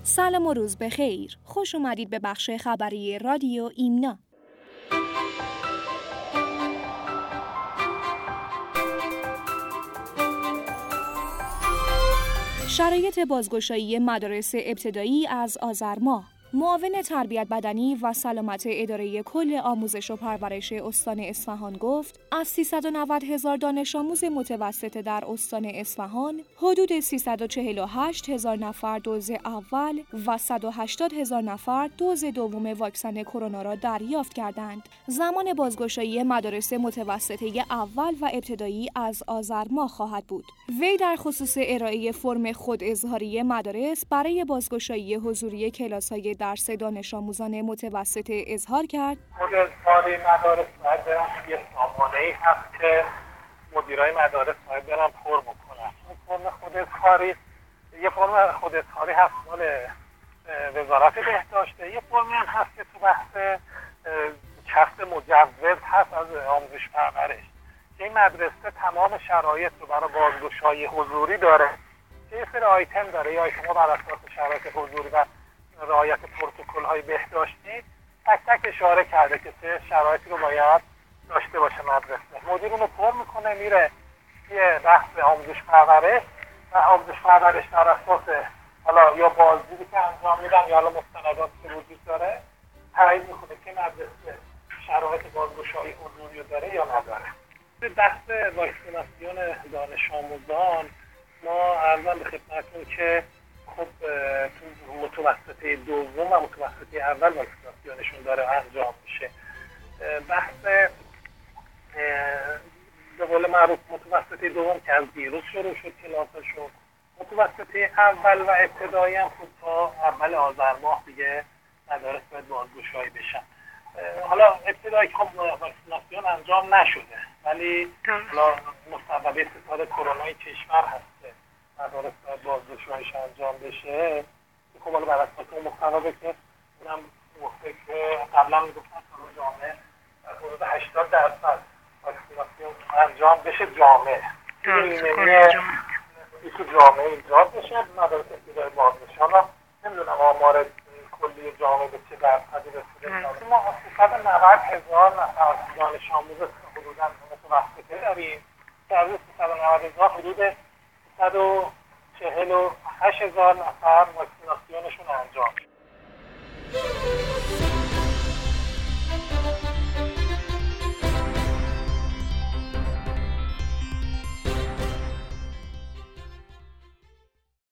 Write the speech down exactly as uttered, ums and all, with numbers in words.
سلام و روز بخیر. خوش اومدید به بخش خبری رادیو ایمنا. شرایط بازگشایی مدارس ابتدایی از آذر ماه. معاون تربیت بدنی و سلامت اداره کل آموزش و پرورش استان اصفهان گفت از سیصد و نود هزار دانش آموز متوسطه در استان اصفهان حدود سیصد و چهل و هشت هزار نفر دوز اول و صد و هشتاد هزار نفر دوز دوم واکسن کرونا را دریافت کردند. زمان بازگشایی مدارس متوسطه اول و ابتدایی از آذر ماه خواهد بود. وی در خصوص ارائه فرم خود اظهاری مدارس برای بازگشایی حضوری کلاس‌های درس دانش آموزان متوسطه اظهار کرد. خود اظهاری مدارس باید برن یه سامانه‌ای هست که مدیرای مدارس باید برن پر بکنن. این فرم خود اظهاری یه فرم خود اظهاری هست مال وزارت بهداشته، یه فرمی هم هست که تو بحث کسب مجوز هست از آموزش پرورش که این مدرسه تمام شرایط رو برای بازگشایی حضوری داره که یه سری آیتم داره. یا شما بر اساس شرایط حضوری و رعایت پروتکل‌های بهداشتی تک تک اشاره کرده که چه شرایطی رو باید داشته باشه مدرسه. مدیر اون رو پر میکنه، میره یه بحث آموزش پرورش و آموزش پرورش در اساس حالا یا بازدیدی که انجام میدن یا حالا مستنداتی که وجود داره تایید میکنه که مدرسه شرایط بازگشایی حضوری رو داره یا نداره. به بحث واکسیناسیون دانش آموزان ما عرضم به خدمتتون که خب تو متوسطه دوم و متوسطه اول واکسیناسیونشون داره انجام میشه. بحث به قول معروف متوسطه دوم که از دیروز شروع شد کلاسشون، متوسطه اول و ابتدایی هم خود تا اول آذر ماه دیگه مدارس باید بازگشایی بشن. حالا ابتدایی که خب واکسیناسیون انجام نشده ولی حالا مسبب ستاد کرونای کشور هست مدارس باید بازگشاییش انجام بشه. خب حالا بر اساس اون مقرره که اونم گفته که قبلا میگفتن سال جامعه حدود هشتاد درصد واکسیناسیون انجام بشه جامعه این تو جامعه ایجاد بشه مدارس ابتدایی باز بشه. حالا نمیدونم آمار کلی جامعه به چه درصدی رسیده. ما سیصد و نود هزار نفر دانش آموز حدوداً متوسطه داریم که از سیصد و نود هزار حدود سیصد و چهل و هشت هزار نفر واکسیناسیونشون انجام شد.